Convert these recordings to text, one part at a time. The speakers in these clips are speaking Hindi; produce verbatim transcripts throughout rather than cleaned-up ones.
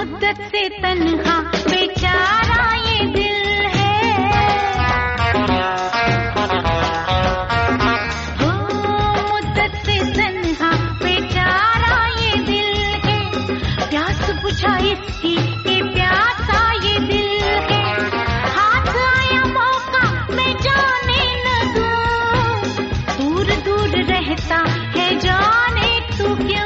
मुद्दत से तन्हा बेचारा ये दिल है, हो मुद्दत से तन्हा बेचारा ये दिल है, प्यास बुझा इसकी ये प्यासा ये दिल है, हाथ आया मौका मैं जाने न दूं, दूर दूर रहता है जाने तू क्यों।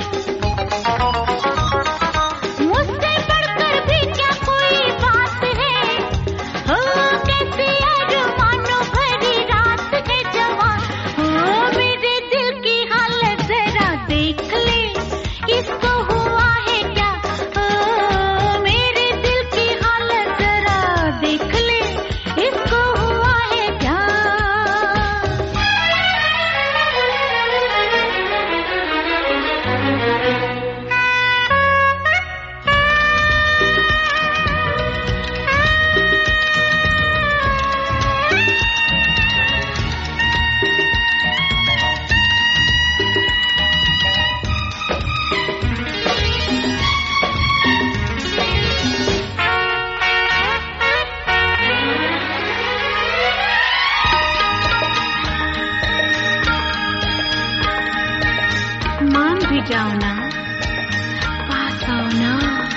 जाओ ना पास आओ ना,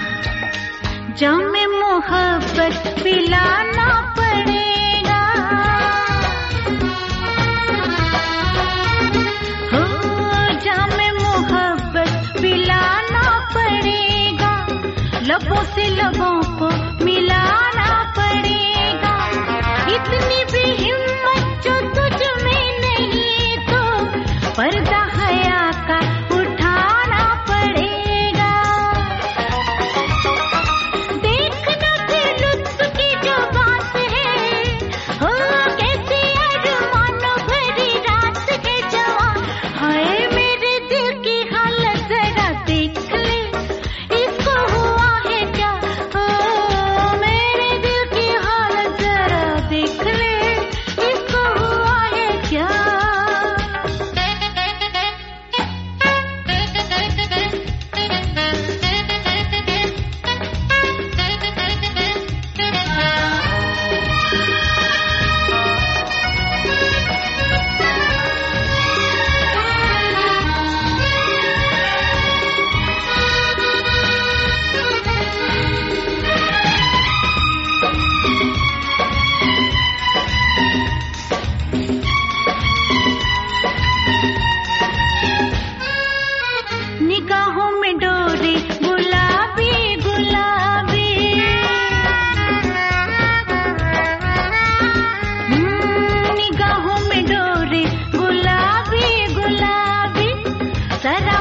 जामे मोहब्बत पिलाना पड़ेगा, हो जामे मोहब्बत पिलाना पड़ेगा, लबों से लबों को मिलाना पड़ेगा, इतनी भी हिम्मत जो तुझ में नहीं तो पर्दा हया का निगाहों में डोरी गुलाबी गुलाबी, निगाहों में डोरी गुलाबी गुलाबी, सरा